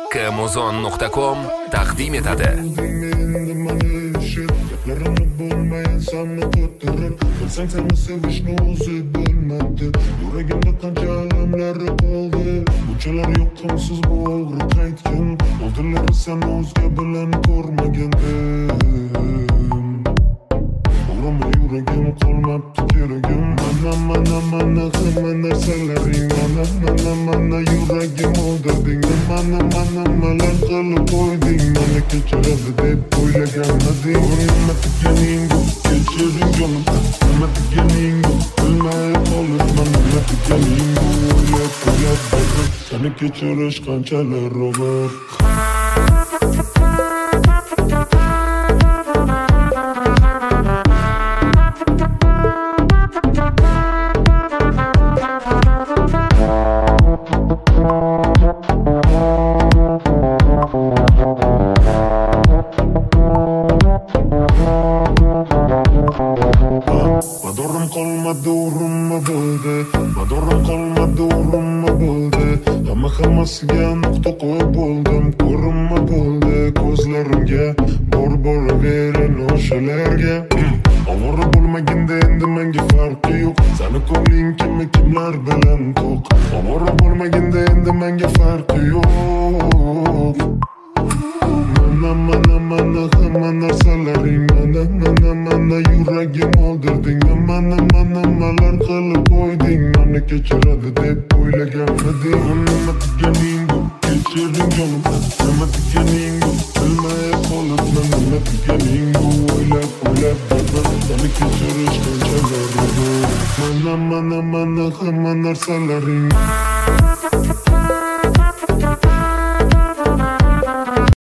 kmuzon.com taqdim etadi. Gaplarini bo'lmayin sanni ko'tarar. Bilsang seni sevishni o'zi bilmadi. Yuragimda qancha alamlari qoldi. Bunchalar yoqimsiz bu og'riq qaytgan. Oldinlari sen o'zga bilan ko'rmagandim. O'rama yuragim qolmabdi keragim. Mana hamma narsalaring. Mana yuragim oldirding. Mana malar qilib qo'yding. Meni kechiradi deb o'ylaganmading. Nima deganing bu? Kechiring jonim. Nima deganing bu? Bilmay qolibman. Nima deganing bu? O'ylab seni kechirish qanchalar og'ir. Madorim qolmadi urinma bo'ldi. Madorim qolmadi urinma bo'ldi. Hammasiga nuqta qo'yib bo'ldim. Ko'rinma bo'ldi ko'zlarimga. Boraverin o'shalarga. Ovora bo'lmaginda endi menga farqi yo'q. Seni ko'ngling kimlar bilan to'q. Ovora bo'lmaginda endi menga farqi yo'q. Mana hamma narsalaring. Mana yuragim oldirding. Mana malar qilib qo'yding. Meni kechiradi deb o'ylaganmading. Nima deganing bu? Kechiring jonim. Nima deganing bu? Bilmay qolibman. Nima deganing bu? O'ylab seni kechirish qanchalar og'ir. Mana hamma narsalaring.